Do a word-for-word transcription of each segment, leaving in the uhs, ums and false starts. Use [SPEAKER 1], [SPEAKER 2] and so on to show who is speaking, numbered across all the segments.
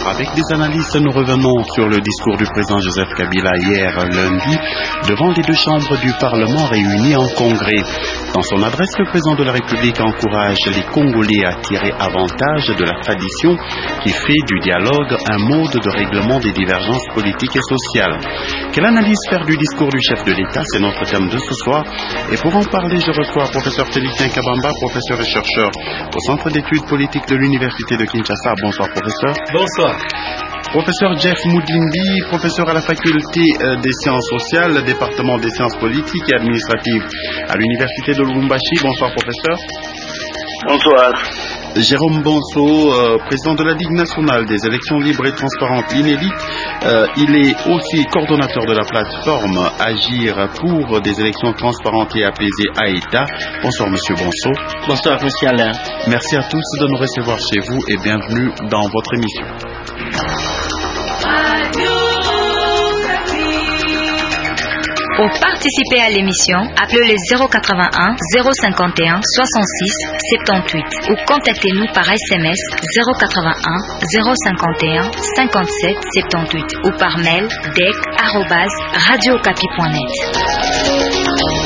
[SPEAKER 1] Avec des analystes, nous revenons sur le discours du président Joseph Kabila hier lundi devant les deux chambres du Parlement réunies en congrès. Dans son adresse, le président de la République encourage les Congolais à tirer avantage de la tradition qui fait du dialogue un mode de règlement des divergences politiques et sociales. Quelle analyse faire du discours du chef de l'État? C'est notre thème de ce soir. Et pour en parler, je reçois professeur Félicien Kabamba, professeur et chercheur au Centre d'études politiques de l'Université de Kinshasa. Bonsoir, professeur.
[SPEAKER 2] Bonsoir.
[SPEAKER 1] Professeur Jeff Moudimbi, professeur à la faculté des sciences sociales, département des sciences politiques et administratives à l'Université de Lubumbashi. Bonsoir, professeur.
[SPEAKER 3] Bonsoir.
[SPEAKER 1] Jérôme Bonso, euh, président de la Ligue nationale des élections libres et transparentes, l'INELI. Euh, il est aussi coordonnateur de la plateforme Agir pour des élections transparentes et apaisées à État. Bonsoir, monsieur Bonso.
[SPEAKER 4] Bonsoir, monsieur Alain.
[SPEAKER 1] Merci à tous de nous recevoir chez vous et bienvenue dans votre émission.
[SPEAKER 5] Pour participer à l'émission, appelez le zéro quatre-vingt-un zéro cinquante et un soixante-six soixante-dix-huit ou contactez-nous par S M S zéro quatre-vingt-un zéro cinquante et un cinquante-sept soixante-dix-huit ou par mail d e c arobase radio okapi point net.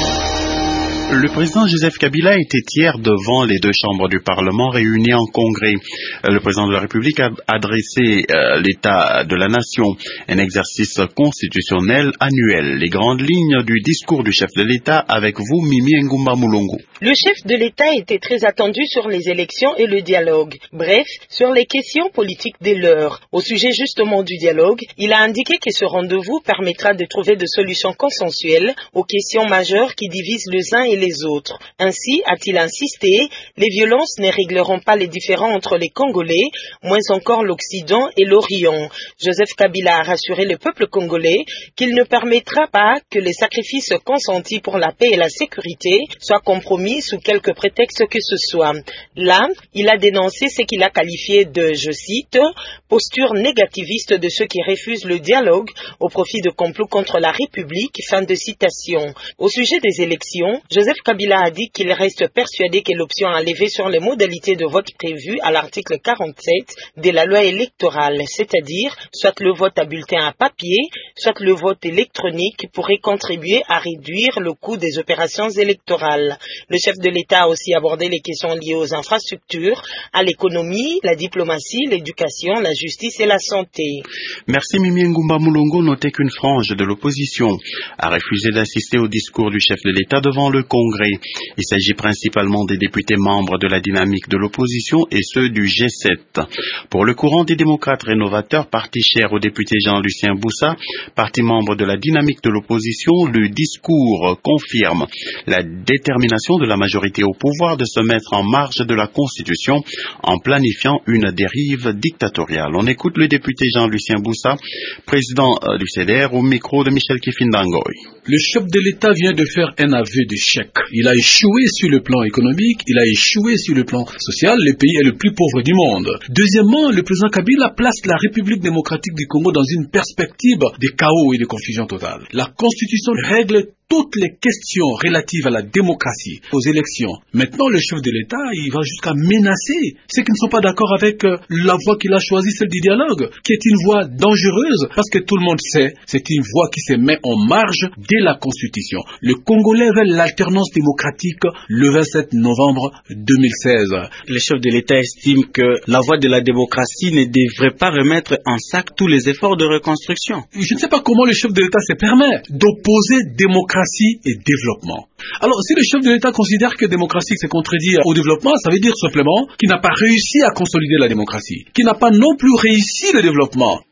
[SPEAKER 1] Le président Joseph Kabila était hier devant les deux chambres du Parlement réunies en congrès. Le président de la République a adressé euh, l'État de la Nation, un exercice constitutionnel annuel. Les grandes lignes du discours du chef de l'État avec vous, Mimi Ngumba Mulongo.
[SPEAKER 6] Le chef de l'État était très attendu sur les élections et le dialogue. Bref, sur les questions politiques de l'heure. Au sujet justement du dialogue, il a indiqué que ce rendez-vous permettra de trouver des solutions consensuelles aux questions majeures qui divisent les uns et les autres. Ainsi, a-t-il insisté, les violences ne régleront pas les différends entre les Congolais, moins encore l'Occident et l'Orient. Joseph Kabila a rassuré le peuple congolais qu'il ne permettra pas que les sacrifices consentis pour la paix et la sécurité soient compromis sous quelque prétexte que ce soit. Là, il a dénoncé ce qu'il a qualifié de, je cite, posture négativiste de ceux qui refusent le dialogue au profit de complots contre la République, fin de citation. Au sujet des élections, Joseph Kabila a dit qu'il reste persuadé que l'option à lever sur les modalités de vote prévues à l'article quarante-sept de la loi électorale, c'est-à-dire soit le vote à bulletin à papier, soit le vote électronique, pourrait contribuer à réduire le coût des opérations électorales. Le chef de l'État a aussi abordé les questions liées aux infrastructures, à l'économie, la diplomatie, l'éducation, la justice et la santé.
[SPEAKER 1] Merci Mimi Ngumba Mulongo. Notez qu'une frange de l'opposition a refusé d'assister au discours du chef de l'État devant le Congrès. Il s'agit principalement des députés membres de la dynamique de l'opposition et ceux du G sept. Pour le courant des démocrates rénovateurs, parti cher au député Jean-Lucien Boussa, parti membre de la dynamique de l'opposition, le discours confirme la détermination de la majorité au pouvoir de se mettre en marge de la Constitution en planifiant une dérive dictatoriale. On écoute le député Jean-Lucien Boussa, président du C D R, au micro de Michel Kifindangoy.
[SPEAKER 2] Le chef de l'État vient de faire un aveu d'échec. Il a échoué sur le plan économique, il a échoué sur le plan social, le pays est le plus pauvre du monde. Deuxièmement, le président Kabila place la République démocratique du Congo dans une perspective de chaos et de confusion totale. La Constitution règle toutes les questions relatives à la démocratie, aux élections. Maintenant, le chef de l'État, il va jusqu'à menacer ceux qui ne sont pas d'accord avec euh, la voie qu'il a choisie, celle du dialogue, qui est une voie dangereuse, parce que tout le monde sait, c'est une voie qui se met en marge de la Constitution. Le Congolais veut l'alternance démocratique le vingt-sept novembre deux mille seize.
[SPEAKER 4] Le chef de l'État estime que la voie de la démocratie ne devrait pas remettre en sac tous les efforts de reconstruction.
[SPEAKER 2] Je ne sais pas comment le chef de l'État se permet d'opposer démocratie et développement. Alors, si le chef de l'État considère que démocratie se contredit au développement, ça veut dire simplement qu'il n'a pas réussi à consolider la démocratie, qu'il n'a pas non plus réussi le développement.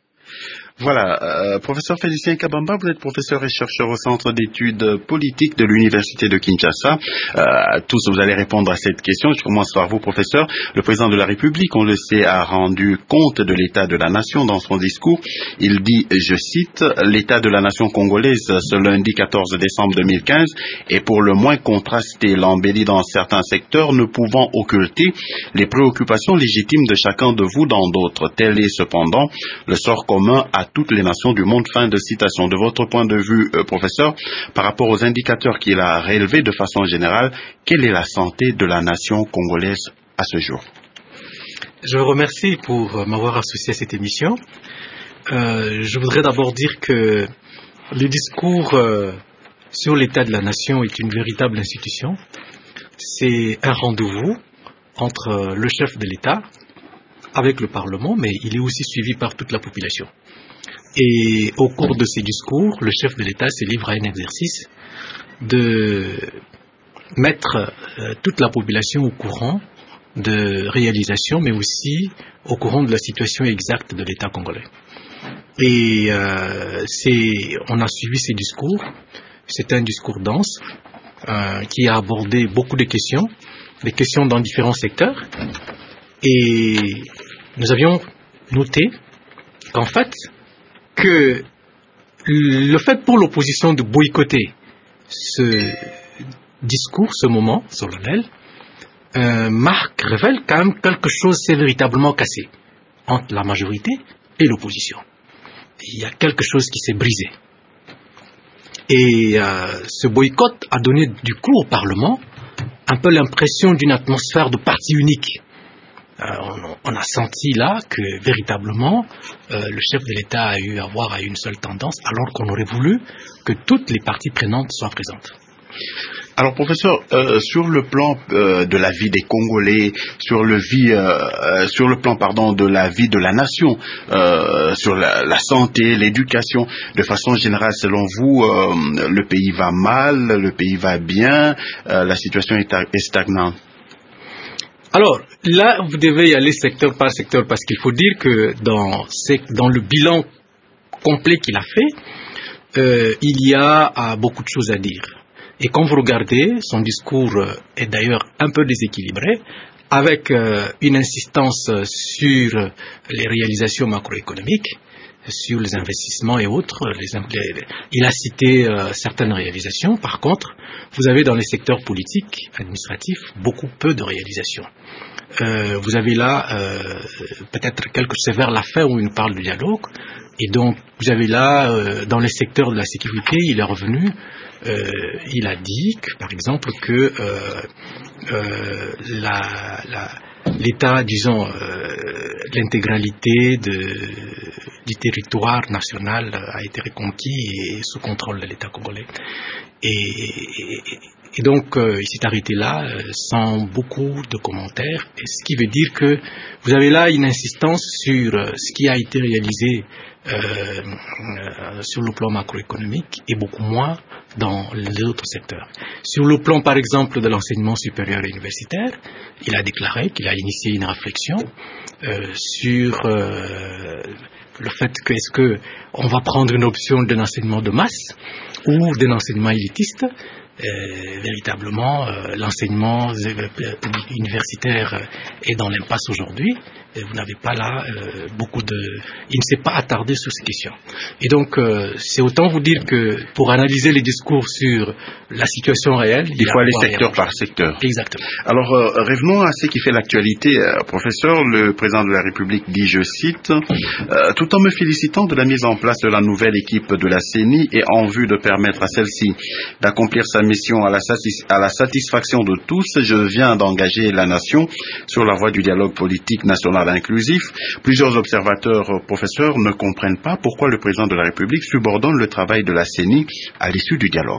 [SPEAKER 1] Voilà, euh, professeur Félicien Kabamba, vous êtes professeur et chercheur au Centre d'études politiques de l'Université de Kinshasa. Euh, tous, vous allez répondre à cette question. Je commence par vous, professeur. Le président de la République, on le sait, a rendu compte de l'état de la nation dans son discours. Il dit, je cite, l'état de la nation congolaise ce lundi quatorze décembre deux mille quinze est pour le moins contrasté, l'embelli dans certains secteurs, ne pouvant occulter les préoccupations légitimes de chacun de vous dans d'autres. Tel est cependant le sort commun à toutes les nations du monde. Fin de citation. De votre point de vue, euh, professeur, par rapport aux indicateurs qu'il a relevés de façon générale, quelle est la santé de la nation congolaise à ce jour?
[SPEAKER 7] Je vous remercie pour m'avoir associé à cette émission. Euh, je voudrais d'abord dire que le discours euh, sur l'état de la nation est une véritable institution. C'est un rendez-vous entre le chef de l'État avec le Parlement, mais il est aussi suivi par toute la population. Et au cours de ces discours, le chef de l'État se livre à un exercice de mettre euh, toute la population au courant de réalisation, mais aussi au courant de la situation exacte de l'État congolais. Et euh, c'est, on a suivi ces discours. C'est un discours dense euh, qui a abordé beaucoup de questions, des questions dans différents secteurs. Et nous avions noté qu'en fait, que le fait pour l'opposition de boycotter ce discours, ce moment solennel, euh, marque, révèle quand même quelque chose s'est véritablement cassé entre la majorité et l'opposition. Il y a quelque chose qui s'est brisé. Et euh, ce boycott a donné du coup au Parlement un peu l'impression d'une atmosphère de parti unique. Euh, on, on a senti là que véritablement euh, le chef de l'État a eu à avoir à une seule tendance, alors qu'on aurait voulu que toutes les parties prenantes soient présentes.
[SPEAKER 1] Alors, professeur, euh, sur le plan euh, de la vie des Congolais, sur le vie, euh, sur le plan, pardon, de la vie de la nation, euh, sur la, la santé, l'éducation, de façon générale, selon vous, euh, le pays va mal, le pays va bien, euh, la situation est, est stagnante.
[SPEAKER 7] Alors, là, vous devez y aller secteur par secteur, parce qu'il faut dire que dans, dans le bilan complet qu'il a fait, euh, il y a euh, beaucoup de choses à dire. Et quand vous regardez, son discours est d'ailleurs un peu déséquilibré, avec euh, une insistance sur les réalisations macroéconomiques, sur les investissements et autres. Les, les, il a cité euh, certaines réalisations. Par contre, vous avez dans les secteurs politiques, administratifs, beaucoup peu de réalisations. Euh, vous avez là, euh, peut-être quelque chose, c'est vers la fin où il nous parle de dialogue. Et donc, vous avez là, euh, dans les secteurs de la sécurité, il est revenu. Euh, il a dit, que, par exemple, que euh, euh, la, la, l'État, disons, euh, l'intégralité de, du territoire national a été reconquis et sous contrôle de l'État congolais. Et, et, et donc, euh, il s'est arrêté là, euh, sans beaucoup de commentaires, et ce qui veut dire que vous avez là une insistance sur euh, ce qui a été réalisé euh, euh, sur le plan macroéconomique et beaucoup moins dans les autres secteurs. Sur le plan, par exemple, de l'enseignement supérieur et universitaire, il a déclaré qu'il a initié une réflexion euh, sur euh, le fait que est-ce que on va prendre une option d'un enseignement de masse ou d'un enseignement élitiste. Euh, véritablement, euh, l'enseignement euh, universitaire est dans l'impasse aujourd'hui. Et vous n'avez pas là euh, beaucoup de... Il ne s'est pas attardé sur ces questions. Et donc, euh, c'est autant vous dire que pour analyser les discours sur la situation réelle...
[SPEAKER 1] Il, il faut aller secteur par secteur.
[SPEAKER 7] Exactement.
[SPEAKER 1] Alors, euh, revenons à ce qui fait l'actualité. Euh, professeur, le président de la République dit, je cite, euh, « Tout en me félicitant de la mise en place de la nouvelle équipe de la C E N I et en vue de permettre à celle-ci d'accomplir sa mission à la, satis- à la satisfaction de tous, je viens d'engager la nation sur la voie du dialogue politique national inclusif. Plusieurs observateurs, euh, professeurs, ne comprennent pas pourquoi le président de la République subordonne le travail de la C E N I à l'issue du dialogue. »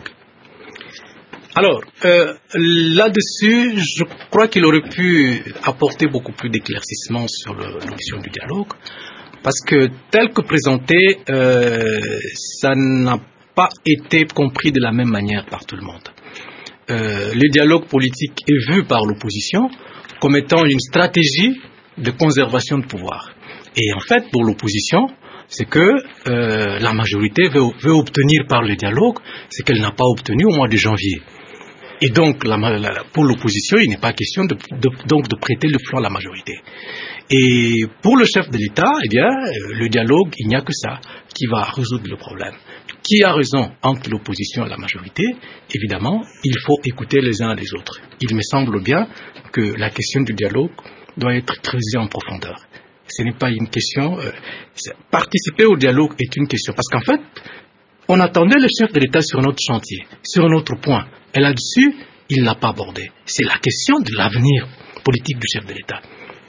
[SPEAKER 7] Alors, euh, là-dessus, je crois qu'il aurait pu apporter beaucoup plus d'éclaircissements sur le, la question du dialogue, parce que tel que présenté, euh, ça n'a pas été compris de la même manière par tout le monde. Euh, le dialogue politique est vu par l'opposition comme étant une stratégie de conservation de pouvoir. Et en fait, pour l'opposition, c'est que euh, la majorité veut, veut obtenir par le dialogue ce qu'elle n'a pas obtenu au mois de janvier. Et donc, la, la, pour l'opposition, il n'est pas question de, de, donc de prêter le flanc à la majorité. Et pour le chef de l'État, eh bien, le dialogue, il n'y a que ça qui va résoudre le problème. Qui a raison entre l'opposition et la majorité? Évidemment, il faut écouter les uns les autres. Il me semble bien que la question du dialogue doit être creusée en profondeur. Ce n'est pas une question... Euh, participer au dialogue est une question. Parce qu'en fait, on attendait le chef de l'État sur notre chantier, sur un autre point. Et là-dessus, il ne l'a pas abordé. C'est la question de l'avenir politique du chef de l'État.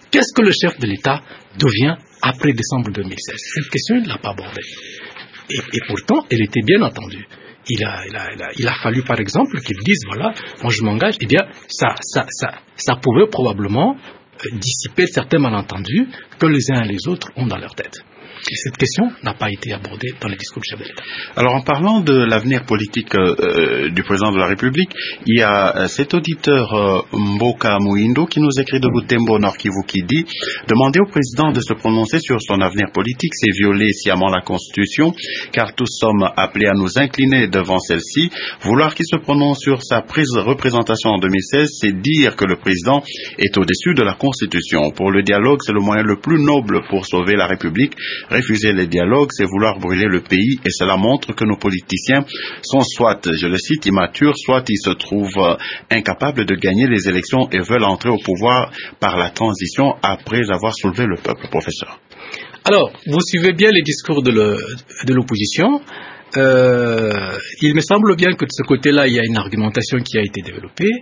[SPEAKER 7] qu'est-ce que le chef de l'État devient après décembre deux mille seize? Cette question, il ne l'a pas abordée. Et, et pourtant, elle était bien entendue. Il a, il, a, il, a, il a fallu, par exemple, qu'ils disent, voilà, moi je m'engage. Eh bien, ça, ça, ça, ça pouvait probablement euh, dissiper certains malentendus que les uns et les autres ont dans leur tête. Et cette question n'a pas été abordée dans le discours du chef de l'État.
[SPEAKER 1] Alors, en parlant de l'avenir politique euh, du président de la République, il y a euh, cet auditeur euh, Mboka Mouindo qui nous écrit de Butembo, Nord Kivu, qui dit « Demander au président de se prononcer sur son avenir politique, c'est violer sciemment la Constitution, car tous sommes appelés à nous incliner devant celle-ci. Vouloir qu'il se prononce sur sa prise de représentation en deux mille seize, c'est dire que le président est au-dessus de la Constitution. Pour le dialogue, c'est le moyen le plus noble pour sauver la République. Refuser les dialogues, c'est vouloir brûler le pays, et cela montre que nos politiciens sont soit, je le cite, immatures, soit ils se trouvent incapables de gagner les élections et veulent entrer au pouvoir par la transition après avoir soulevé le peuple. » Professeur.
[SPEAKER 7] Alors, vous suivez bien les discours de, le, de l'opposition. Euh, il me semble bien que de ce côté-là, il y a une argumentation qui a été développée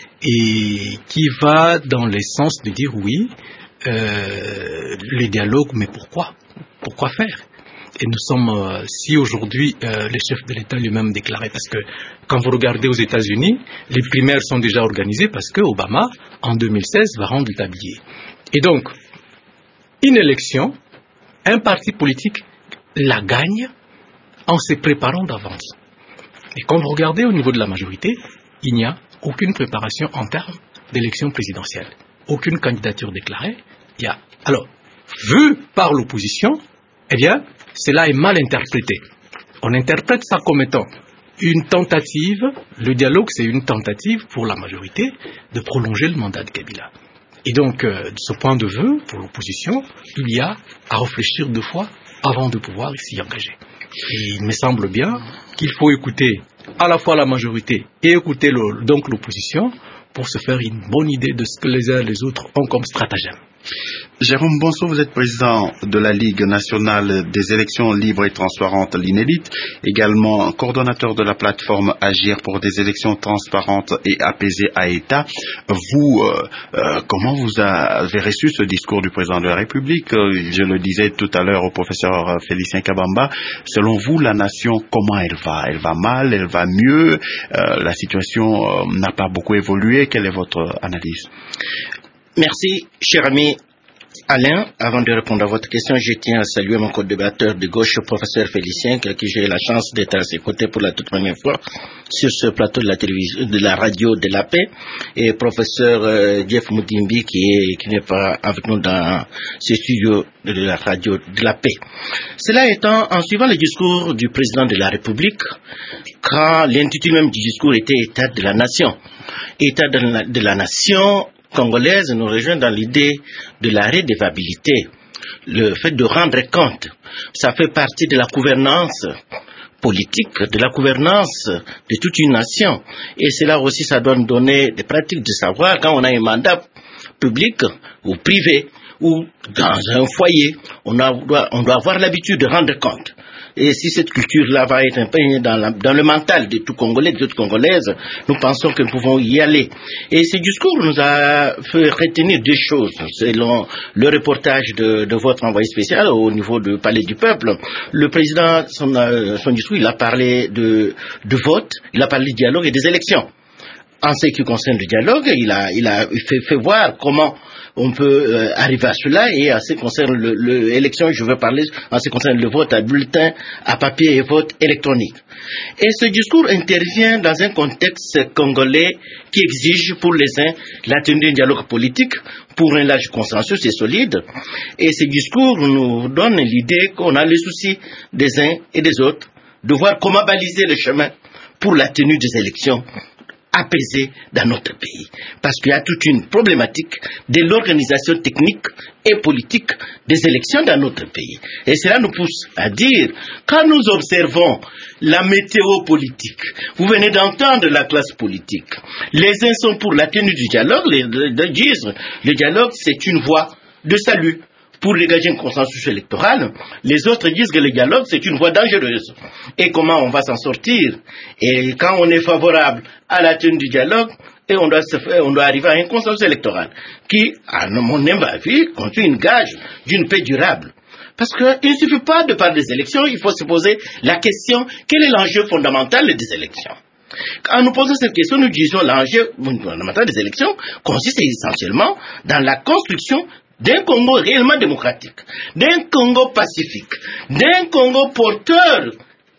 [SPEAKER 7] et qui va dans le sens de dire oui, euh, les dialogues, mais pourquoi ? Pourquoi faire ? Et nous sommes, euh, si aujourd'hui euh, le chef de l'État lui-même déclarait, parce que quand vous regardez aux États-Unis, les primaires sont déjà organisées parce que Obama, en deux mille seize, va rendre le tablier. Et donc, une élection, un parti politique la gagne en se préparant d'avance. Et quand vous regardez au niveau de la majorité, il n'y a aucune préparation en termes d'élection présidentielle. Aucune candidature déclarée. Il y a... Alors, vu par l'opposition, eh bien, cela est mal interprété. On interprète ça comme étant une tentative, le dialogue c'est une tentative pour la majorité de prolonger le mandat de Kabila. Et donc, euh, de ce point de vue, pour l'opposition, il y a à réfléchir deux fois avant de pouvoir s'y engager. Et il me semble bien qu'il faut écouter à la fois la majorité et écouter le, donc l'opposition pour se faire une bonne idée de ce que les uns et les autres ont comme stratagème.
[SPEAKER 1] Jérôme Bonso, vous êtes président de la Ligue nationale des élections libres et transparentes, l'INELIT, également coordonnateur de la plateforme Agir pour des élections transparentes et apaisées à État. Vous, euh, euh, comment vous avez reçu ce discours du président de la République ? Je le disais tout à l'heure au professeur Félicien Kabamba. Selon vous, la nation, comment elle va ? Elle va mal ? Elle va mieux ? euh, La situation euh, n'a pas beaucoup évolué. Quelle est votre analyse ?
[SPEAKER 8] Merci, cher ami Alain. Avant de répondre à votre question, je tiens à saluer mon co-débatteur de gauche, le professeur Félicien, avec qui j'ai eu la chance d'être à ses côtés pour la toute première fois sur ce plateau de la télévision, de la radio de la paix, et professeur euh, Jeff Mudimbi, qui est, qui n'est pas avec nous dans ce studio de la radio de la paix. Cela étant, en suivant le discours du président de la République, quand l'intitulé même du discours était État de la nation, État de la, de la nation congolaise nous rejoint dans l'idée de la redevabilité, le fait de rendre compte. Ça fait partie de la gouvernance politique, de la gouvernance de toute une nation. Et cela aussi, ça doit nous donner des pratiques de savoir quand on a un mandat public ou privé ou dans un foyer, on, a, on doit avoir l'habitude de rendre compte. Et si cette culture-là va être imprégnée dans, la, dans le mental de tout Congolais, de toute Congolaise, nous pensons que nous pouvons y aller. Et ce discours nous a fait retenir deux choses, selon le reportage de, de votre envoyé spécial au niveau du Palais du Peuple. Le président, son, son discours, il a parlé de, de vote, il a parlé du dialogue et des élections. En ce qui concerne le dialogue, il a, il a fait, fait voir comment on peut euh, arriver à cela, et en ce qui concerne l'élection, je veux parler en ce qui concerne le vote à bulletin, à papier et vote électronique. Et ce discours intervient dans un contexte congolais qui exige pour les uns la tenue d'un dialogue politique pour un large consensus et solide. Et ce discours nous donne l'idée qu'on a les soucis des uns et des autres de voir comment baliser le chemin pour la tenue des élections apaisé dans notre pays. Parce qu'il y a toute une problématique de l'organisation technique et politique des élections dans notre pays. Et cela nous pousse à dire, quand nous observons la météo politique, vous venez d'entendre la classe politique, les uns sont pour la tenue du dialogue, les, les, les disent, le dialogue c'est une voie de salut pour dégager un consensus électoral. Les autres disent que le dialogue c'est une voie dangereuse. Et comment on va s'en sortir? Et quand on est favorable à la tenue du dialogue, et on doit, se faire, on doit arriver à un consensus électoral qui, à mon humble avis, constitue une gage d'une paix durable. Parce qu'il ne suffit pas de parler des élections, il faut se poser la question, quel est l'enjeu fondamental des élections? Quand nous posons cette question, nous disons l'enjeu fondamental des élections consiste essentiellement dans la construction d'un Congo réellement démocratique, d'un Congo pacifique, d'un Congo porteur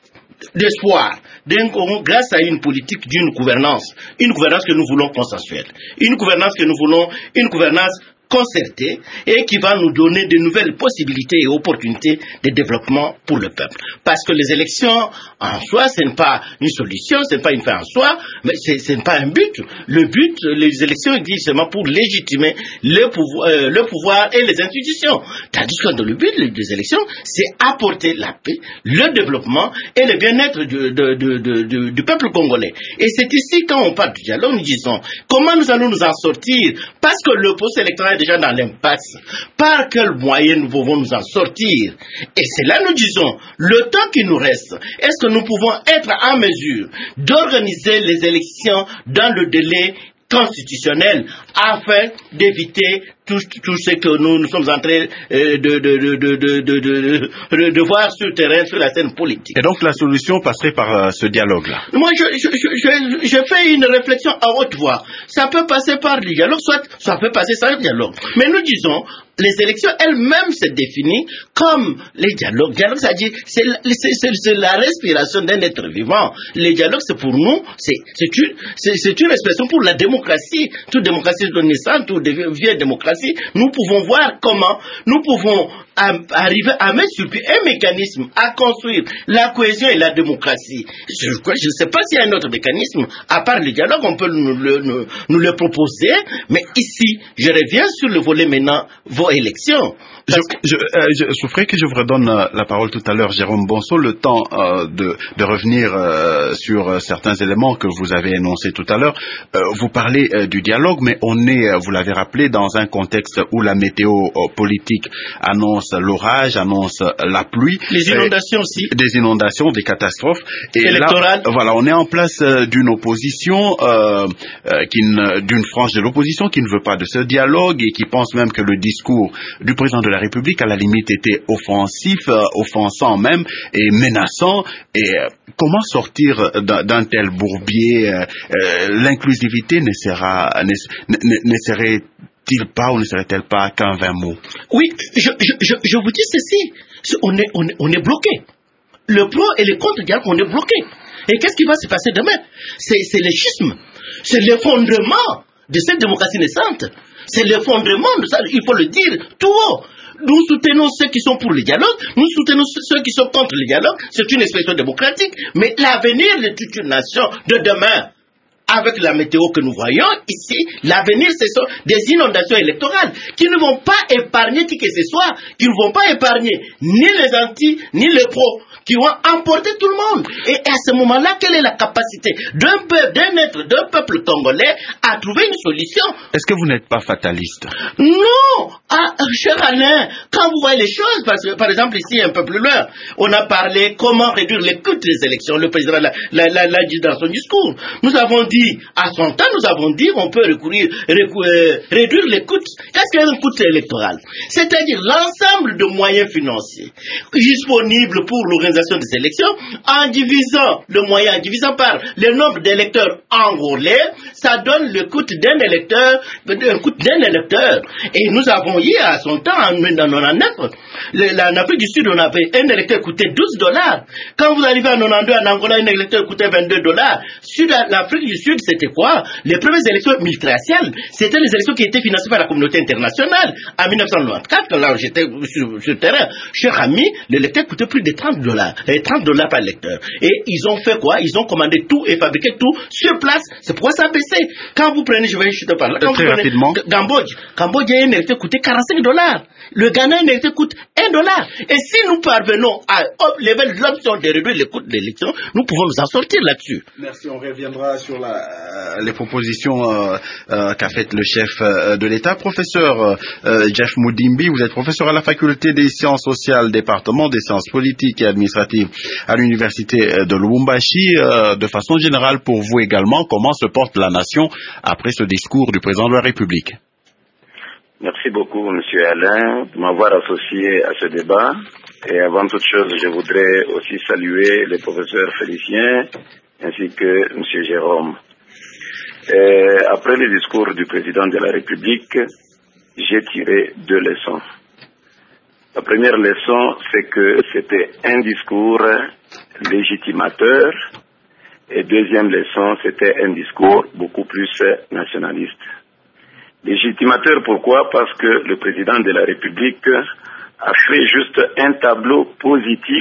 [SPEAKER 8] d'espoir, d'un Congo grâce à une politique d'une gouvernance, une gouvernance que nous voulons consensuelle, une gouvernance que nous voulons, une gouvernance concertée et qui va nous donner de nouvelles possibilités et opportunités de développement pour le peuple. Parce que les élections en soi, ce n'est pas une solution, ce n'est pas une fin en soi, mais ce n'est pas un but. Le but, les élections existent seulement pour légitimer le pouvoir, euh, le pouvoir et les institutions. Tandis que dans le but des élections, c'est apporter la paix, le développement et le bien-être du, de, de, de, de, du peuple congolais. Et c'est ici, quand on parle du dialogue, nous disons comment nous allons nous en sortir, parce que le processus électoral déjà dans l'impasse. Par quels moyens nous pouvons nous en sortir? Et c'est là nous disons, le temps qui nous reste, est-ce que nous pouvons être en mesure d'organiser les élections dans le délai constitutionnel afin d'éviter tout, tout ce que nous, nous sommes en train euh, de, de, de, de, de, de, de, de voir sur le terrain, sur la scène politique.
[SPEAKER 1] Et donc la solution passerait par euh, ce dialogue-là?
[SPEAKER 8] Moi, je, je, je, je fais une réflexion à haute voix. Ça peut passer par le dialogue, soit ça peut passer sans le dialogue. Mais nous disons, les élections elles-mêmes se définissent comme les dialogues. Dialogue, c'est-à-dire, c'est, c'est, c'est, c'est la respiration d'un être vivant. Les dialogues, c'est pour nous, c'est, c'est, une, c'est, c'est une expression pour la démocratie. Toute démocratie de naissance, toute vieille démocratie. Nous pouvons voir comment nous pouvons à, arriver à mettre sur pied un mécanisme à construire la cohésion et la démocratie. Je ne sais pas s'il y a un autre mécanisme, à part le dialogue, on peut nous le, nous, nous le proposer, mais ici, je reviens sur le volet maintenant, vos élections.
[SPEAKER 1] Je, je, euh, je souffrais que je vous redonne euh, la parole tout à l'heure, Jérôme Bonso, le temps euh, de, de revenir euh, sur euh, certains éléments que vous avez énoncés tout à l'heure. Euh, vous parlez euh, du dialogue, mais on est, euh, vous l'avez rappelé, dans un contexte où la météo euh, politique annonce l'orage, annonce la pluie.
[SPEAKER 8] Les inondations aussi.
[SPEAKER 1] Des inondations, des catastrophes.
[SPEAKER 8] Et électorales.
[SPEAKER 1] Là, voilà, on est en place euh, d'une opposition, euh, euh, qui ne, d'une frange de l'opposition qui ne veut pas de ce dialogue et qui pense même que le discours du président de la République, à la limite, était offensif, euh, offensant même, et menaçant. Et euh, comment sortir d'un, d'un tel bourbier? euh, euh, L'inclusivité ne sera, ne, ne, ne serait-il pas ou ne serait-elle pas qu'un vain mot?
[SPEAKER 8] Oui, je, je, je, je vous dis ceci, on est, on est, on est bloqué. Le pro et le contre dialogue, on est bloqué. Et qu'est-ce qui va se passer demain? C'est, c'est le schisme, c'est l'effondrement de cette démocratie naissante. C'est l'effondrement de ça, il faut le dire tout haut. Nous soutenons ceux qui sont pour le dialogue, nous soutenons ceux qui sont contre le dialogue, c'est une expression démocratique, mais l'avenir de toute une nation de demain, avec la météo que nous voyons ici, l'avenir, ce sont des inondations électorales qui ne vont pas épargner qui que ce soit, qui ne vont pas épargner ni les anti, ni les pros, qui vont emporter tout le monde. Et à ce moment-là, quelle est la capacité d'un peuple, d'un être, d'un peuple congolais à trouver une solution?
[SPEAKER 1] Est-ce que vous n'êtes pas fataliste?
[SPEAKER 8] Non, ah, cher Alain, quand vous voyez les choses, parce que, par exemple, ici, un peu plus loin, on a parlé comment réduire les coûts des élections. Le président l'a, l'a, l'a, l'a dit dans son discours. Nous avons dit, à son temps, nous avons dit qu'on peut recourir, recou, euh, réduire les coûts. Qu'est-ce qu'un coût électoral? C'est-à-dire l'ensemble de moyens financiers disponibles pour l'organisation des élections, en divisant le moyen, en divisant par le nombre d'électeurs enrôlés, ça donne le coût d'un électeur, un coût d'un électeur. Et nous avons eu à son temps, en mille neuf cent quatre-vingt-dix-neuf, en Afrique du Sud, on avait un électeur coûtait douze dollars. Quand vous arrivez en quatre-vingt-douze, en Angola, un électeur coûtait vingt-deux dollars. Sud, l'Afrique du Sud, c'était quoi? Les premières élections multiraciales, c'était les élections qui étaient financées par la communauté internationale. En mille neuf cent quatre-vingt-quatorze, là, j'étais sur, sur le terrain, cher ami, l'électeur coûtait plus de trente dollars. trente dollars par lecteur. Et ils ont fait quoi? Ils ont commandé tout et fabriqué tout sur place. C'est pourquoi ça a baissé. Quand vous prenez, je vais juste parler. Quand
[SPEAKER 1] Très
[SPEAKER 8] vous
[SPEAKER 1] rapidement.
[SPEAKER 8] prenez Cambodge, Cambodge, un électeur coûtait quarante-cinq dollars. Le Ghana, un électeur coûte un dollar. Et si nous parvenons à lever l'option de réduire les coûts de l'élection, nous pouvons nous en sortir là-dessus.
[SPEAKER 1] Merci, on reviendra sur la euh, les propositions euh, euh, qu'a faites le chef euh, de l'État. Professeur euh, Jeff Mudimbi, vous êtes professeur à la faculté des sciences sociales, département des sciences politiques et administratives à l'université de Lubumbashi. Euh, de façon générale, pour vous également, comment se porte la nation après ce discours du président de la République?
[SPEAKER 3] Merci beaucoup, Monsieur Alain, de m'avoir associé à ce débat. Et avant toute chose, je voudrais aussi saluer le professeur Félicien ainsi que Monsieur Jérôme. Et après le discours du président de la République, j'ai tiré deux leçons. La première leçon, c'est que c'était un discours légitimateur. Et deuxième leçon, c'était un discours beaucoup plus nationaliste. Légitimateur, pourquoi? Parce que le président de la République a fait juste un tableau positif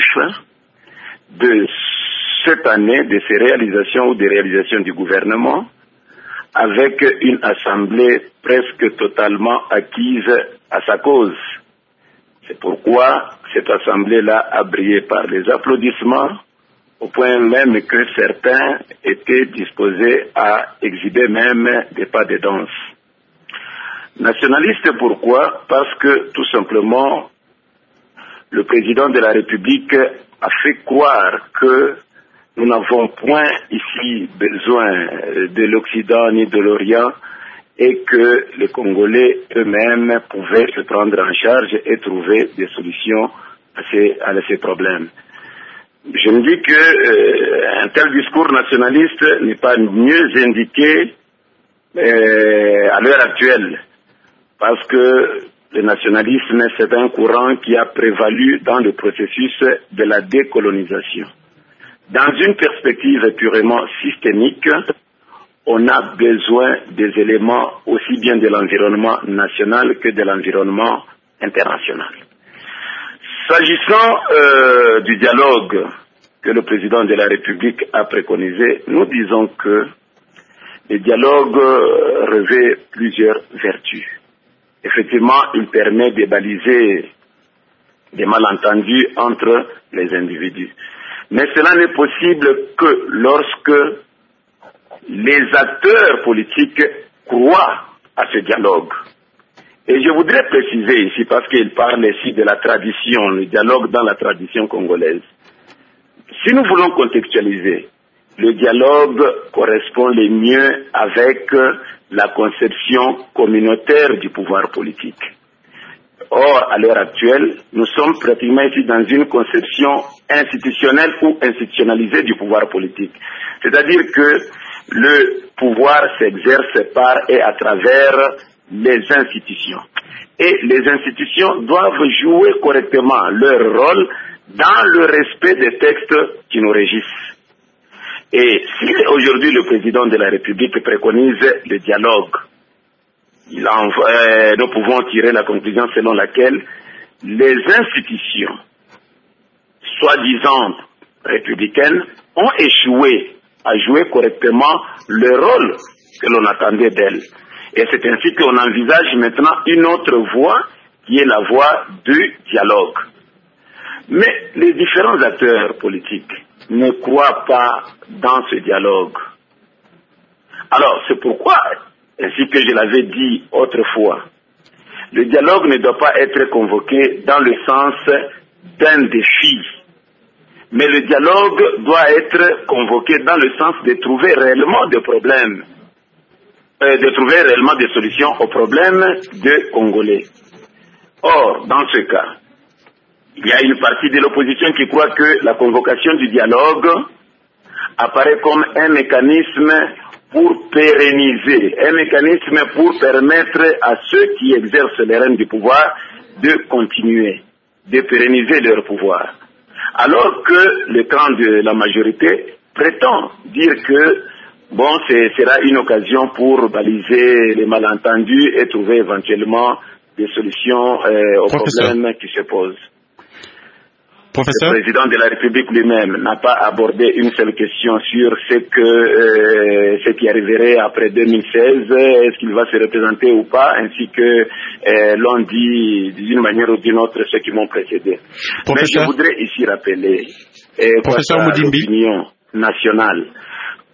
[SPEAKER 3] de cette année, de ses réalisations ou des réalisations du gouvernement, avec une assemblée presque totalement acquise à sa cause. C'est pourquoi cette assemblée-là a brillé par les applaudissements, au point même que certains étaient disposés à exhiber même des pas de danse. Nationaliste, pourquoi? Parce que, tout simplement, le président de la République a fait croire que nous n'avons point ici besoin de l'Occident ni de l'Orient et que les Congolais eux-mêmes pouvaient se prendre en charge et trouver des solutions à ces, à ces problèmes. Je me dis que euh, un tel discours nationaliste n'est pas mieux indiqué euh, à l'heure actuelle. Parce que le nationalisme, c'est un courant qui a prévalu dans le processus de la décolonisation. Dans une perspective purement systémique, on a besoin des éléments aussi bien de l'environnement national que de l'environnement international. S'agissant euh, du dialogue que le président de la République a préconisé, nous disons que le dialogue revêt plusieurs vertus. Effectivement, il permet de baliser des malentendus entre les individus. Mais cela n'est possible que lorsque les acteurs politiques croient à ce dialogue. Et je voudrais préciser ici, parce qu'il parle ici de la tradition, le dialogue dans la tradition congolaise. Si nous voulons contextualiser, le dialogue correspond le mieux avec la conception communautaire du pouvoir politique. Or, à l'heure actuelle, nous sommes pratiquement ici dans une conception institutionnelle ou institutionnalisée du pouvoir politique. C'est-à-dire que le pouvoir s'exerce par et à travers les institutions. Et les institutions doivent jouer correctement leur rôle dans le respect des textes qui nous régissent. Et si aujourd'hui le président de la République préconise le dialogue, il en, euh, nous pouvons tirer la conclusion selon laquelle les institutions, soi-disant républicaines, ont échoué à jouer correctement le rôle que l'on attendait d'elles. Et c'est ainsi qu'on envisage maintenant une autre voie qui est la voie du dialogue. Mais les différents acteurs politiques ne croient pas dans ce dialogue. Alors, c'est pourquoi, ainsi que je l'avais dit autrefois, le dialogue ne doit pas être convoqué dans le sens d'un défi. Mais le dialogue doit être convoqué dans le sens de trouver réellement des problèmes, euh, de trouver réellement des solutions aux problèmes des Congolais. Or, dans ce cas, il y a une partie de l'opposition qui croit que la convocation du dialogue apparaît comme un mécanisme pour pérenniser, un mécanisme pour permettre à ceux qui exercent les rênes du pouvoir de continuer, de pérenniser leur pouvoir. Alors que le camp de la majorité prétend dire que bon, ce sera une occasion pour baliser les malentendus et trouver éventuellement des solutions euh, aux
[SPEAKER 1] Professeur.
[SPEAKER 3] problèmes qui se posent.
[SPEAKER 1] Professeur?
[SPEAKER 3] Le président de la République lui-même n'a pas abordé une seule question sur ce que euh, ce qui arriverait après deux mille seize, est-ce qu'il va se représenter ou pas, ainsi que euh, l'on dit d'une manière ou d'une autre ceux qui m'ont précédé.
[SPEAKER 1] Professeur.
[SPEAKER 3] Mais je voudrais ici rappeler, euh,
[SPEAKER 1] Professeur
[SPEAKER 3] quant à
[SPEAKER 1] Mudimbi.
[SPEAKER 3] l'opinion nationale,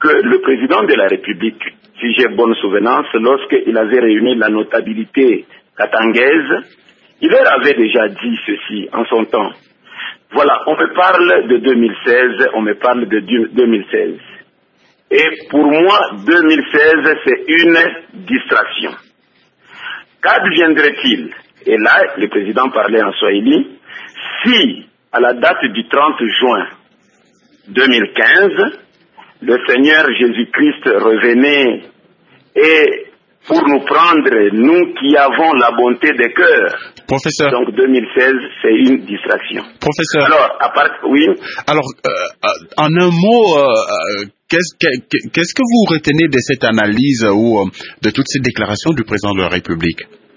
[SPEAKER 3] que le président de la République, si j'ai bonne souvenance, lorsqu'il avait réuni la notabilité katangaise, il leur avait déjà dit ceci en son temps. Voilà, on me parle de deux mille seize, on me parle de deux mille seize. Et pour moi, deux mille seize, c'est une distraction. Qu'adviendrait-il? Et là, le président parlait en Swahili. Si, à la date du trente juin deux mille quinze, le Seigneur Jésus-Christ revenait et pour nous prendre, nous qui avons la bonté des cœurs.
[SPEAKER 1] Professeur.
[SPEAKER 3] Donc deux mille seize, c'est une distraction.
[SPEAKER 1] Professeur.
[SPEAKER 3] Alors, à part, oui.
[SPEAKER 1] Alors, euh, en un mot, euh, qu'est-ce que, qu'est-ce que vous retenez de cette analyse ou de toutes ces déclarations du président de la République?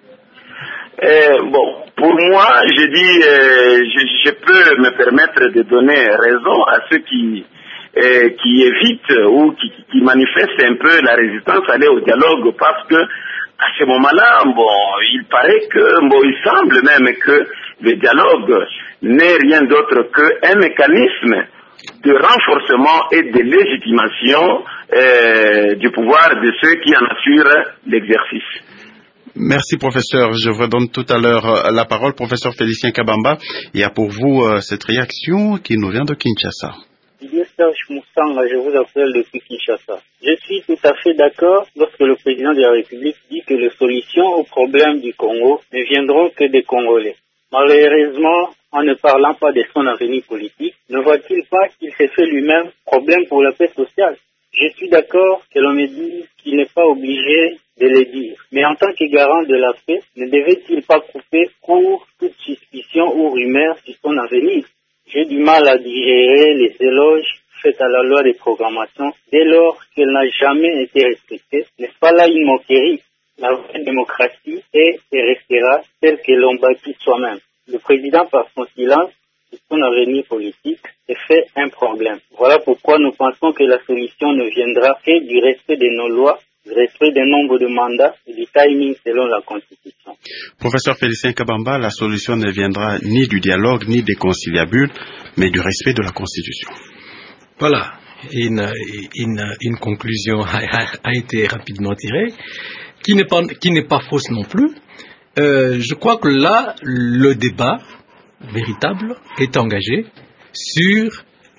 [SPEAKER 3] Euh, bon, pour moi, je dis, euh, je, je peux me permettre de donner raison à ceux qui euh, qui évitent ou qui, qui manifestent un peu la résistance à aller au dialogue, parce que à ce moment-là, bon, il paraît que, bon, il semble même que le dialogue n'est rien d'autre qu'un mécanisme de renforcement et de légitimation euh, du pouvoir de ceux qui en assurent l'exercice.
[SPEAKER 1] Merci, professeur. Je vous donne tout à l'heure euh, la parole. Professeur Félicien Kabamba, il y a pour vous euh, cette réaction qui nous vient de Kinshasa.
[SPEAKER 9] Serge Moussanga, je vous appelle depuis Kinshasa. Je suis tout à fait d'accord lorsque le président de la République dit que les solutions aux problèmes du Congo ne viendront que des Congolais. Malheureusement, en ne parlant pas de son avenir politique, ne voit-il pas qu'il s'est fait lui-même problème pour la paix sociale? Je suis d'accord que l'on me dise qu'il n'est pas obligé de le dire. Mais en tant que garant de la paix, ne devait-il pas couper court toute suspicion ou rumeur sur son avenir? J'ai du mal à digérer les éloges faits à la loi de programmation dès lors qu'elle n'a jamais été respectée. N'est-ce pas là une moquerie? La vraie démocratie est et restera celle que l'on bâtit soi-même. Le président, par son silence sur son avenir politique, s'est fait un problème. Voilà pourquoi nous pensons que la solution ne viendra que du respect de nos lois, du respect des nombres de mandats et du timing selon la Constitution.
[SPEAKER 1] Professeur Félicien Kabamba, la solution ne viendra ni du dialogue ni des conciliabules, mais du respect de la Constitution.
[SPEAKER 7] Voilà, une, une, une conclusion a, a, a été rapidement tirée, qui n'est pas, qui n'est pas fausse non plus. Euh, je crois que là, le débat véritable est engagé sur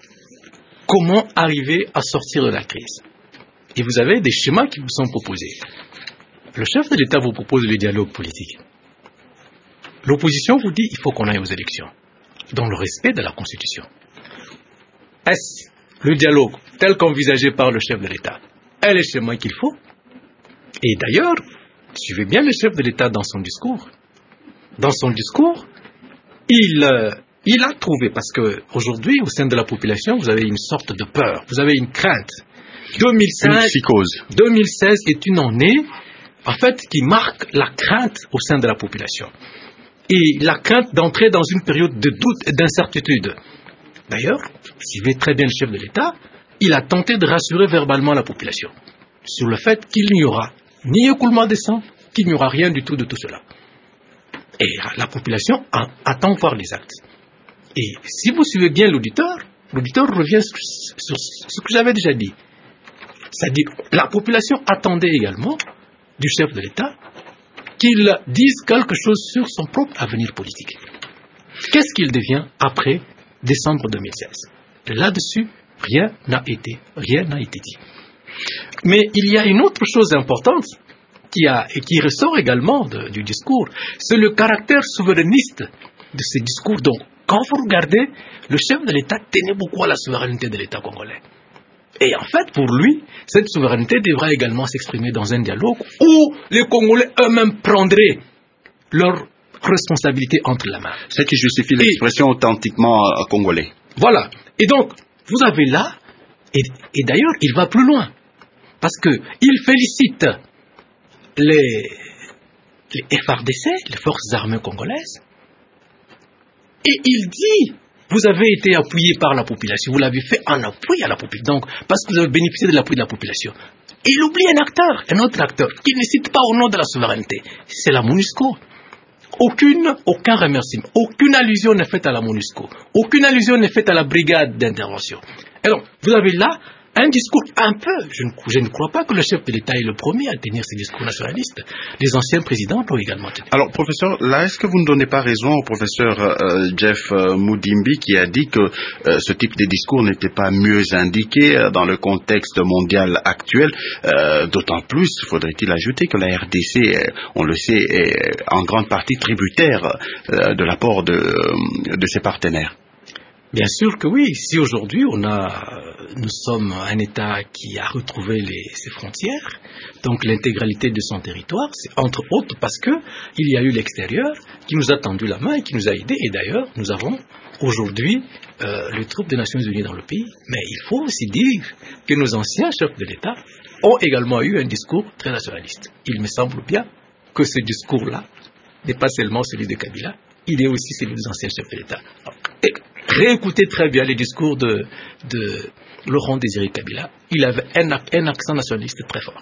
[SPEAKER 7] comment arriver à sortir de la crise. Et vous avez des schémas qui vous sont proposés. Le chef de l'État vous propose le dialogue politique. L'opposition vous dit qu'il faut qu'on aille aux élections, dans le respect de la Constitution. Est-ce le dialogue tel qu'envisagé par le chef de l'État est le schéma qu'il faut? Et d'ailleurs, suivez bien le chef de l'État dans son discours. Dans son discours, il, euh, il a trouvé, parce qu'aujourd'hui, au sein de la population, vous avez une sorte de peur, vous avez une crainte. deux mille cinq, deux mille seize est une année, en fait, qui marque la crainte au sein de la population. Et la crainte d'entrer dans une période de doute et d'incertitude. D'ailleurs, suivez très bien le chef de l'État, il a tenté de rassurer verbalement la population sur le fait qu'il n'y aura ni écoulement de sang, qu'il n'y aura rien du tout de tout cela. Et la population a, attend voir les actes. Et si vous suivez bien l'auditeur, l'auditeur revient sur, sur ce que j'avais déjà dit. C'est-à-dire, la population attendait également du chef de l'État qu'il dise quelque chose sur son propre avenir politique. Qu'est-ce qu'il devient après décembre deux mille seize? Là-dessus, rien n'a été, rien n'a été dit. Mais il y a une autre chose importante qui, a, et qui ressort également de, du discours, c'est le caractère souverainiste de ce discours. Donc, quand vous regardez, le chef de l'État tenait beaucoup à la souveraineté de l'État congolais. Et en fait, pour lui, cette souveraineté devra également s'exprimer dans un dialogue où les Congolais eux-mêmes prendraient leur responsabilité entre la main.
[SPEAKER 1] Ce qui justifie l'expression authentiquement euh, congolais.
[SPEAKER 7] Voilà. Et donc, vous avez là, et, et d'ailleurs, il va plus loin. Parce qu'il félicite les, les F R D C, les forces armées congolaises, et il dit, vous avez été appuyé par la population, vous l'avez fait en appui à la population, donc parce que vous avez bénéficié de l'appui de la population. Et il oublie un acteur, un autre acteur, qui ne cite pas au nom de la souveraineté, c'est la MONUSCO. Aucune, aucun remerciement, aucune allusion n'est faite à la MONUSCO, aucune allusion n'est faite à la brigade d'intervention. Alors, vous avez là un discours un peu, je ne, je ne crois pas que le chef de l'État est le premier à tenir ces discours nationalistes. Les anciens présidents l'ont également tenu.
[SPEAKER 1] Alors, professeur, là, est-ce que vous ne donnez pas raison au professeur euh, Jeff euh, Mudimbi qui a dit que euh, ce type de discours n'était pas mieux indiqué euh, dans le contexte mondial actuel, euh, d'autant plus, faudrait-il ajouter que la R D C, euh, on le sait, est en grande partie tributaire euh, de l'apport de, de ses partenaires.
[SPEAKER 7] Bien sûr que oui. Si aujourd'hui on a, nous sommes un État qui a retrouvé les, ses frontières, donc l'intégralité de son territoire, c'est entre autres parce que il y a eu l'extérieur qui nous a tendu la main et qui nous a aidés. Et d'ailleurs, nous avons aujourd'hui euh, les troupes des Nations Unies dans le pays. Mais il faut aussi dire que nos anciens chefs de l'État ont également eu un discours très nationaliste. Il me semble bien que ce discours-là n'est pas seulement celui de Kabila, il est aussi celui des anciens chefs de l'État. Et réécoutez très bien les discours de, de Laurent Désiré Kabila. Il avait un, un accent nationaliste très fort.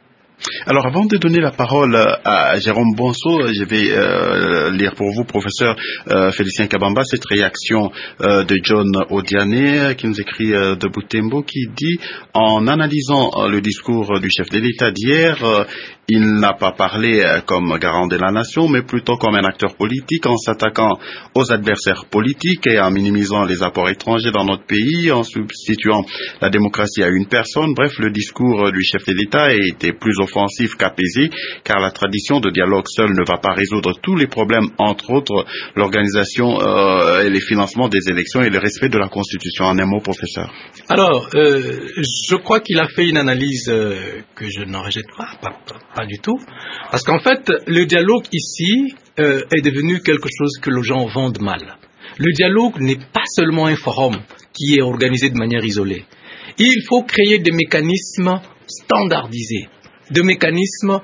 [SPEAKER 1] Alors, avant de donner la parole à Jérôme Bonso, je vais euh, lire pour vous, professeur euh, Félicien Kabamba, cette réaction euh, de John Odiane, qui nous écrit euh, de Butembo, qui dit, en analysant euh, le discours du chef de l'État d'hier, euh, il n'a pas parlé euh, comme garant de la nation, mais plutôt comme un acteur politique, en s'attaquant aux adversaires politiques et en minimisant les apports étrangers dans notre pays, en substituant la démocratie à une personne. Bref, le discours du chef de l'État a été plus offensif qu'apaisé, car la tradition de dialogue seule ne va pas résoudre tous les problèmes, entre autres l'organisation euh, et les financements des élections et le respect de la Constitution. En un mot, professeur.
[SPEAKER 7] Alors, euh, je crois qu'il a fait une analyse euh, que je n'en rejette pas, pas, pas, pas du tout, parce qu'en fait, le dialogue ici euh, est devenu quelque chose que les gens vendent mal. Le dialogue n'est pas seulement un forum qui est organisé de manière isolée. Il faut créer des mécanismes standardisés, de mécanismes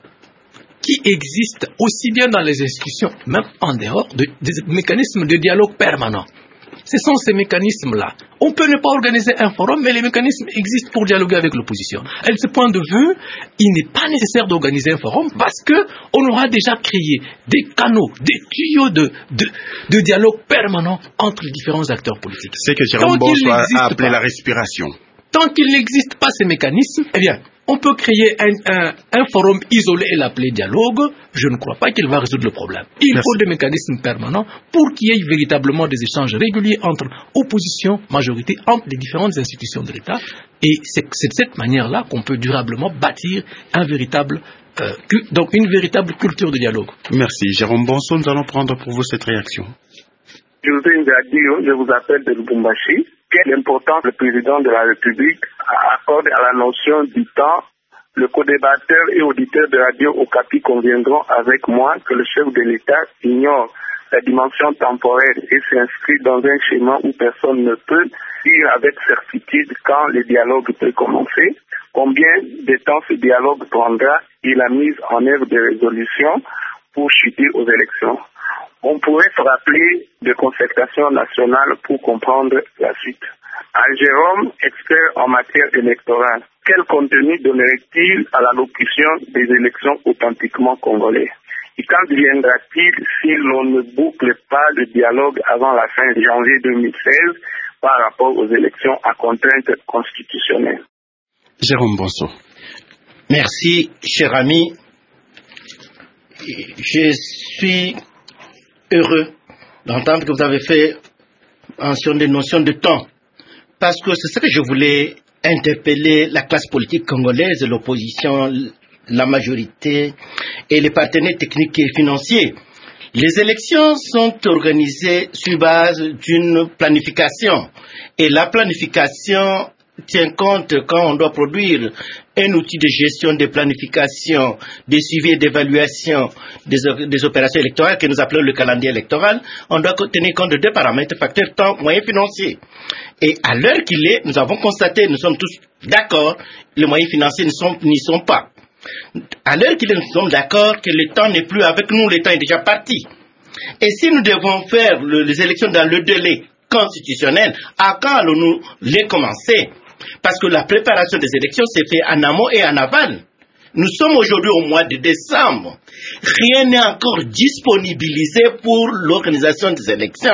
[SPEAKER 7] qui existent aussi bien dans les institutions, même en dehors, de, des mécanismes de dialogue permanent. Ce sont ces mécanismes-là. On peut ne pas organiser un forum, mais les mécanismes existent pour dialoguer avec l'opposition. Et de ce point de vue, il n'est pas nécessaire d'organiser un forum parce qu'on aura déjà créé des canaux, des tuyaux de, de, de dialogue permanent entre les différents acteurs politiques.
[SPEAKER 1] C'est que Jérôme Bonso a appelé la respiration.
[SPEAKER 7] Tant qu'il n'existe pas ces mécanismes, eh bien, on peut créer un, un, un forum isolé et l'appeler dialogue. Je ne crois pas qu'il va résoudre le problème. Il
[SPEAKER 1] Merci.
[SPEAKER 7] faut des mécanismes permanents pour qu'il y ait véritablement des échanges réguliers entre opposition, majorité, entre les différentes institutions de l'État. Et c'est, c'est de cette manière-là qu'on peut durablement bâtir un véritable, euh, donc une véritable culture de dialogue.
[SPEAKER 1] Merci. Jérôme Bonso, nous allons prendre pour vous cette réaction.
[SPEAKER 3] José Ngadio, je vous appelle de Lubumbashi. Quelle importance le président de la République accorde à la notion du temps? Le co-débatteur et auditeur de Radio Okapi conviendront avec moi que le chef de l'État ignore la dimension temporelle et s'inscrit dans un schéma où personne ne peut dire avec certitude quand le dialogue peut commencer, combien de temps ce dialogue prendra et la mise en œuvre des résolutions pour chuter aux élections. On pourrait se rappeler de concertation nationale pour comprendre la suite. À Jérôme, expert en matière électorale, quel contenu donnerait-il à l'allocution des élections authentiquement congolais? Et quand viendra-t-il si l'on ne boucle pas le dialogue avant la fin de janvier deux mille seize par rapport aux élections à contrainte constitutionnelle?
[SPEAKER 1] Jérôme Bonso.
[SPEAKER 8] Merci, cher ami. Je suis heureux d'entendre que vous avez fait mention des notions de temps, parce que c'est ce que je voulais interpeller la classe politique congolaise, l'opposition, la majorité et les partenaires techniques et financiers. Les élections sont organisées sur base d'une planification, et la planification tient compte quand on doit produire un outil de gestion de planification, de suivi et d'évaluation des, des opérations électorales que nous appelons le calendrier électoral. On doit tenir compte de deux paramètres, facteurs temps, moyens financiers. Et à l'heure qu'il est, nous avons constaté, nous sommes tous d'accord, les moyens financiers n'y sont, n'y sont pas. À l'heure qu'il est, nous sommes d'accord que le temps n'est plus avec nous, le temps est déjà parti. Et si nous devons faire le, les élections dans le délai constitutionnel, à quand allons-nous les commencer? Parce que la préparation des élections s'est faite en amont et en aval. Nous sommes aujourd'hui au mois de décembre. Rien n'est encore disponibilisé pour l'organisation des élections.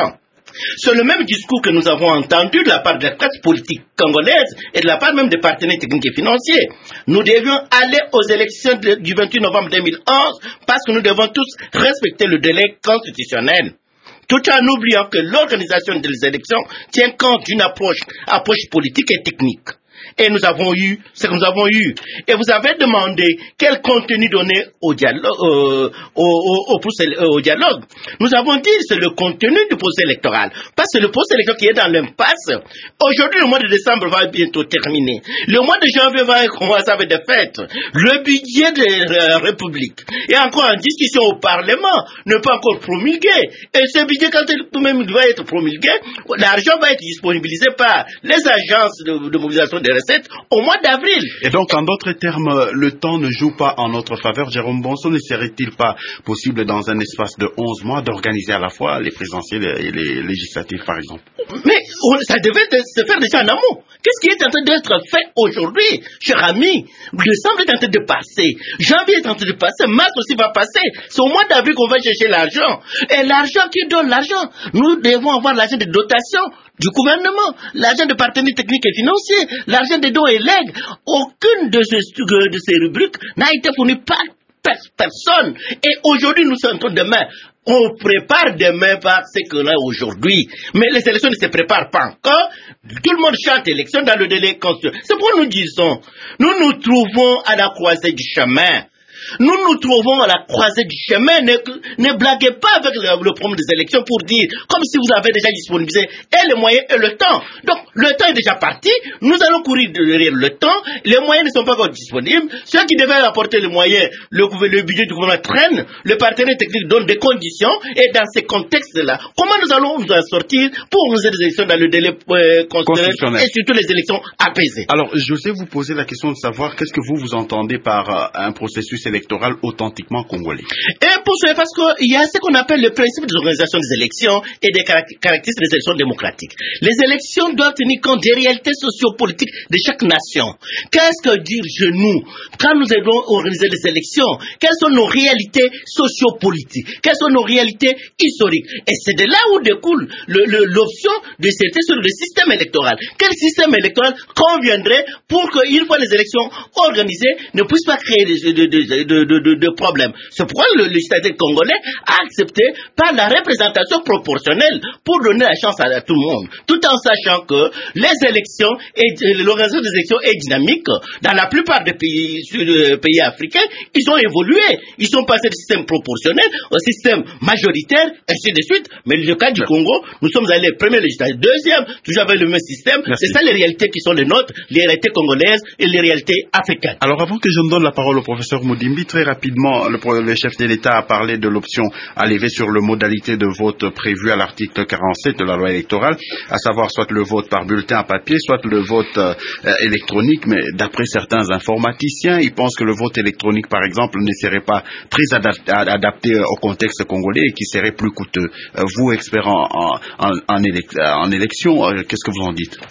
[SPEAKER 8] C'est le même discours que nous avons entendu de la part de la classe politique congolaise et de la part même des partenaires techniques et financiers. Nous devions aller aux élections de, du vingt-huit novembre deux mille onze parce que nous devons tous respecter le délai constitutionnel. Tout en oubliant que l'organisation des élections tient compte d'une approche, approche politique et technique. Et nous avons eu ce que nous avons eu. Et vous avez demandé quel contenu donner au dialogue. Euh, au, au, au, au, au dialogue. Nous avons dit c'est le contenu du procès électoral. Parce que le procès électoral qui est dans l'impasse, aujourd'hui le mois de décembre va bientôt terminer. Le mois de janvier va commencer avec des fêtes. Le budget de la République est encore en discussion au Parlement, n'est pas encore promulgué. Et ce budget, quand il même va être promulgué, l'argent va être disponibilisé par les agences de, de mobilisation des recettes au mois d'avril.
[SPEAKER 1] Et donc, en d'autres termes, le temps ne joue pas en notre faveur. Jérôme Bonso, ne serait-il pas possible dans un espace de onze mois d'organiser à la fois les présidentielles et les législatives, par exemple?
[SPEAKER 8] Mais ça devait se faire déjà en amont. Qu'est-ce qui est en train d'être fait aujourd'hui, cher ami? Décembre est en train de passer, janvier est en train de passer, mars aussi va passer. C'est au mois d'avril qu'on va chercher l'argent. Et l'argent, qui donne l'argent? Nous devons avoir l'argent de dotation du gouvernement, l'argent de partenaires techniques et financiers, l'argent des dons et legs. Aucune de ces, de ces rubriques n'a été fournie par personne. Et aujourd'hui, nous sommes demain. On prépare demain par ce qu'on a aujourd'hui. Mais les élections ne se préparent pas encore. Tout le monde chante élection dans le délai constitutionnel. C'est pourquoi nous disons, nous nous trouvons à la croisée du chemin. Nous nous trouvons à la croisée du chemin. Ne, ne blaguez pas avec le, le problème des élections pour dire, comme si vous avez déjà disponibilisé et les moyens et le temps. Donc, le temps est déjà parti. Nous allons courir derrière le temps. Les moyens ne sont pas encore disponibles. Ceux qui devaient apporter les moyens, le, le budget du gouvernement traîne. Le partenaire technique donne des conditions. Et dans ces contextes-là, comment nous allons nous en sortir pour nous aider les élections dans le délai euh, constitutionnel et surtout les élections apaisées?
[SPEAKER 1] Alors, je sais vous poser la question de savoir qu'est-ce que vous vous entendez par euh, un processus électoral authentiquement congolais.
[SPEAKER 8] Et pour cela, parce qu'il y a ce qu'on appelle le principe des organisations des élections et des caractéristiques des élections démocratiques. Les élections doivent tenir compte des réalités sociopolitiques de chaque nation. Qu'est-ce que dire chez nous quand nous allons organiser les élections? Quelles sont nos réalités sociopolitiques? Quelles sont nos réalités historiques? Et c'est de là où découle le, le, l'option de c'était sur le système électoral. Quel système électoral conviendrait pour qu'une fois les élections organisées ne puissent pas créer de, de, de, de, de, de, de problèmes? C'est pourquoi le législateur congolais a accepté par la représentation proportionnelle pour donner la chance à, à tout le monde, tout en sachant que les élections et l'organisation des élections est dynamique. Dans la plupart des pays, euh, pays africains, ils ont évolué. Ils sont passés du système proportionnel au système majoritaire, ainsi de suite. Mais le cas du Congo, nous sommes allés premier législateur, deuxième, toujours avec le même système. Merci. C'est ça les réalités qui sont les nôtres, les réalités congolaises et les réalités africaines.
[SPEAKER 1] Alors avant que je ne donne la parole au professeur Moudimbi, très rapidement, le, le chef de l'État a parlé de l'option à lever sur les modalités de vote prévues à l'article quarante-sept de la loi électorale, à savoir soit le vote par bulletin à papier, soit le vote euh, électronique. Mais d'après certains informaticiens, ils pensent que le vote électronique, par exemple, ne serait pas très adapté, adapté au contexte congolais et qui serait plus coûteux. Euh, vous, expert en, en, en, élec en élection, euh, qu'est-ce que vous en dites?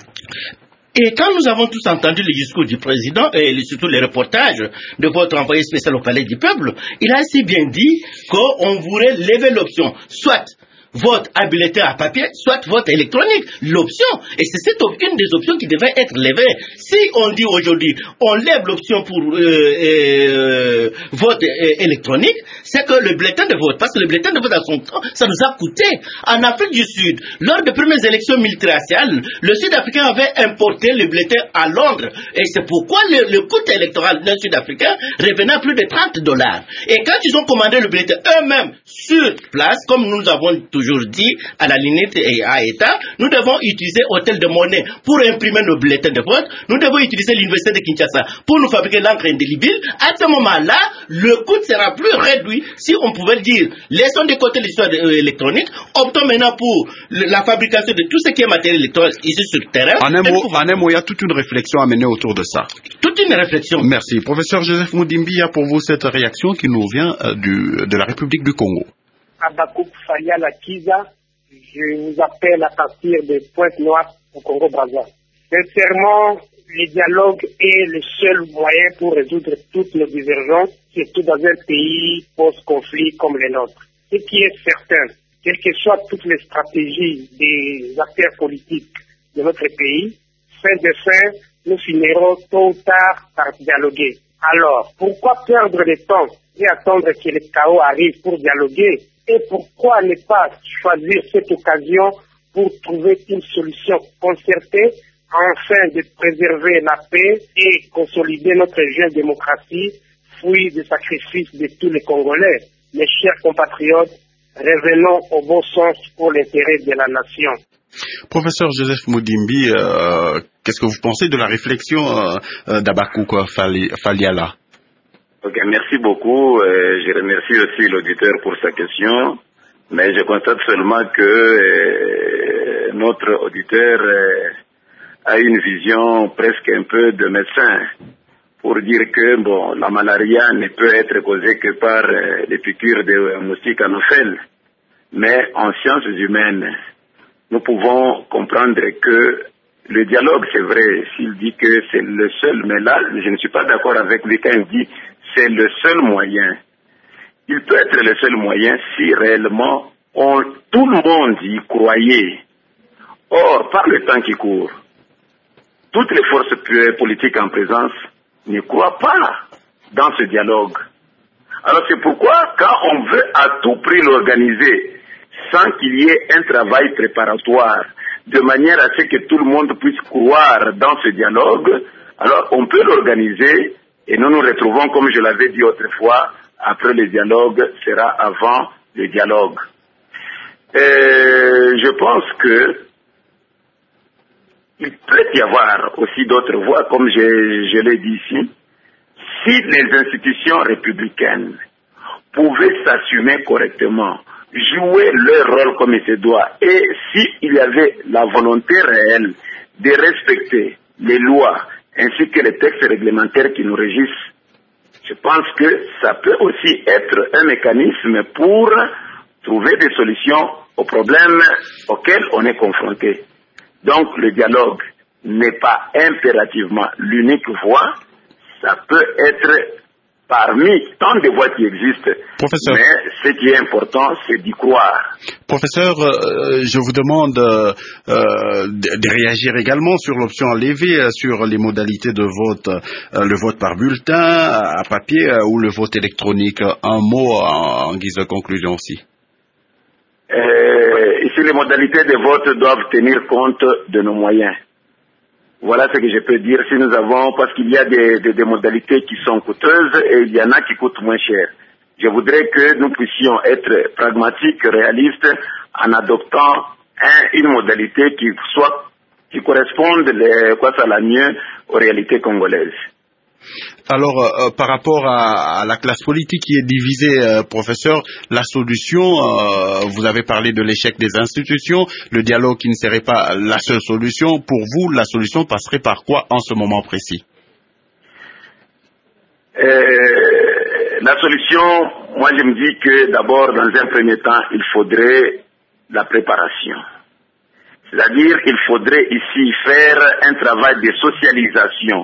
[SPEAKER 8] Et quand nous avons tous entendu le discours du président et surtout les reportages de votre envoyé spécial au Palais du Peuple, il a si bien dit qu'on voulait lever l'option, soit vote à bulletin à papier, soit vote électronique. L'option, et c'est cette une des options qui devait être levée. Si on dit aujourd'hui, on lève l'option pour euh, euh, vote euh, électronique, c'est que le bulletin de vote, parce que le bulletin de vote à son temps, ça nous a coûté. En Afrique du Sud, lors des premières élections multiraciales, le Sud-Africain avait importé le bulletin à Londres. Et c'est pourquoi le, le coût électoral d'un Sud-Africain revenait à plus de trente dollars. Et quand ils ont commandé le bulletin eux-mêmes sur place, comme nous avons toujours dit à la limite et à État, nous devons utiliser hôtel de monnaie pour imprimer nos bulletins de vote. Nous devons utiliser l'université de Kinshasa pour nous fabriquer l'encre indélébile. À ce moment-là, le coût sera plus réduit si on pouvait dire, laissons de côté l'histoire électronique, optons maintenant pour la fabrication de tout ce qui est matériel électoral ici sur le terrain.
[SPEAKER 1] En un mot, en un mot, il y a toute une réflexion à mener autour de ça.
[SPEAKER 8] Toute une réflexion.
[SPEAKER 1] Merci. Professeur Joseph Moudimbi, il y a pour vous cette réaction qui nous vient euh, du, de la République du Congo.
[SPEAKER 10] Abakouk Fayala Kiza, je vous appelle à partir de Pointe-Noire au Congo-Brazza. Sincèrement, le dialogue est le seul moyen pour résoudre toutes nos divergences, surtout dans un pays post-conflit comme le nôtre. Ce qui est certain, quelles que soient toutes les stratégies des acteurs politiques de notre pays, fin de fin, nous finirons tôt ou tard par dialoguer. Alors, pourquoi perdre le temps et attendre que le chaos arrive pour dialoguer? Et pourquoi ne pas choisir cette occasion pour trouver une solution concertée afin de préserver la paix et consolider notre jeune démocratie, fruit des sacrifices de tous les Congolais? Mes chers compatriotes, revenons au bon sens pour l'intérêt de la nation.
[SPEAKER 1] Professeur Joseph Moudimbi, euh, qu'est-ce que vous pensez de la réflexion euh, d'Abakouk Faliala?
[SPEAKER 3] Ok, merci beaucoup. Euh, je remercie aussi l'auditeur pour sa question, mais je constate seulement que euh, notre auditeur euh, a une vision presque un peu de médecin, pour dire que bon, la malaria ne peut être causée que par euh, les piqûres de moustiques anopheles. Mais en sciences humaines, nous pouvons comprendre que le dialogue, c'est vrai, s'il dit que c'est le seul, mais là, je ne suis pas d'accord avec lui quand il dit c'est le seul moyen. Il peut être le seul moyen si réellement on, tout le monde y croyait. Or, par le temps qui court, toutes les forces politiques en présence ne croient pas dans ce dialogue. Alors c'est pourquoi, quand on veut à tout prix l'organiser, sans qu'il y ait un travail préparatoire, de manière à ce que tout le monde puisse croire dans ce dialogue, alors on peut l'organiser et nous nous retrouvons, comme je l'avais dit autrefois, après le dialogue sera avant le dialogue. Et je pense que il peut y avoir aussi d'autres voies, comme je, je l'ai dit ici. Si les institutions républicaines pouvaient s'assumer correctement, jouer leur rôle comme il se doit, et s'il y avait la volonté réelle de respecter les lois ainsi que les textes réglementaires qui nous régissent, je pense que ça peut aussi être un mécanisme pour trouver des solutions aux problèmes auxquels on est confronté. Donc le dialogue n'est pas impérativement l'unique voie, ça peut être parmi tant de voies qui existent. Professeur. Mais ce qui est important, c'est d'y croire.
[SPEAKER 1] Professeur, euh, je vous demande euh, de, de réagir également sur l'option enlevée, euh, sur les modalités de vote, euh, le vote par bulletin, à papier euh, ou le vote électronique. Un mot en, en guise de conclusion aussi.
[SPEAKER 3] Euh, ici, les modalités de vote doivent tenir compte de nos moyens. Voilà ce que je peux dire. Si nous avons, parce qu'il y a des, des, des modalités qui sont coûteuses et il y en a qui coûtent moins cher. Je voudrais que nous puissions être pragmatiques, réalistes, en adoptant un, une modalité qui soit, qui corresponde les, quoi ça la mieux aux réalités congolaises.
[SPEAKER 1] Alors, euh, par rapport à, à la classe politique qui est divisée, euh, professeur, la solution, euh, vous avez parlé de l'échec des institutions, le dialogue qui ne serait pas la seule solution. Pour vous, la solution passerait par quoi en ce moment précis?
[SPEAKER 3] euh, La solution, moi je me dis que d'abord, dans un premier temps, il faudrait la préparation. C'est-à-dire qu'il faudrait ici faire un travail de socialisation,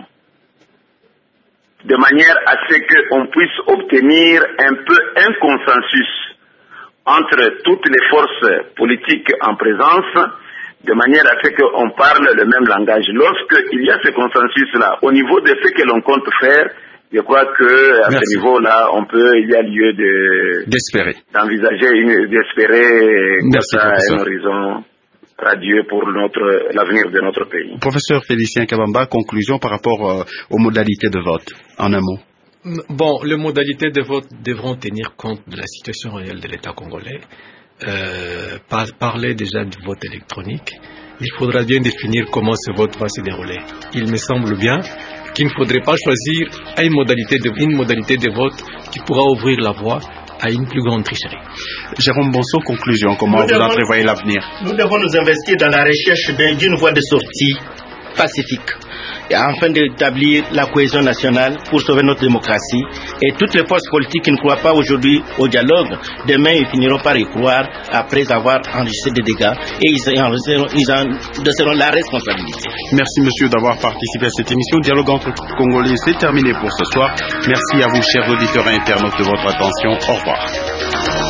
[SPEAKER 3] de manière à ce qu'on puisse obtenir un peu un consensus entre toutes les forces politiques en présence, de manière à ce qu'on parle le même langage. Lorsqu'il y a ce consensus-là, au niveau de ce que l'on compte faire, je crois que à Merci. ce niveau-là, on peut, il y a lieu de
[SPEAKER 1] d'espérer,
[SPEAKER 3] d'envisager, une, d'espérer un horizon radieux pour notre, l'avenir de notre pays.
[SPEAKER 1] Professeur Félicien Kabamba, conclusion par rapport euh, aux modalités de vote, en un mot.
[SPEAKER 7] Bon, les modalités de vote devront tenir compte de la situation réelle de l'État congolais. Euh, par, parler déjà du vote électronique, il faudra bien définir comment ce vote va se dérouler. Il me semble bien qu'il ne faudrait pas choisir une modalité de, une modalité de vote qui pourra ouvrir la voie à une plus grande tricherie.
[SPEAKER 1] Jérôme Bonso, conclusion, comment nous vous devons, entrevoyez l'avenir?
[SPEAKER 8] Nous devons nous investir dans la recherche d'une voie de sortie pacifique, afin d'établir la cohésion nationale pour sauver notre démocratie. Et toutes les forces politiques qui ne croient pas aujourd'hui au dialogue, demain ils finiront par y croire après avoir enregistré des dégâts et ils en seront la responsabilité.
[SPEAKER 1] Merci monsieur d'avoir participé à cette émission. Dialogue entre Congolais, c'est terminé pour ce soir. Merci à vous chers auditeurs et internautes de votre attention. Au revoir.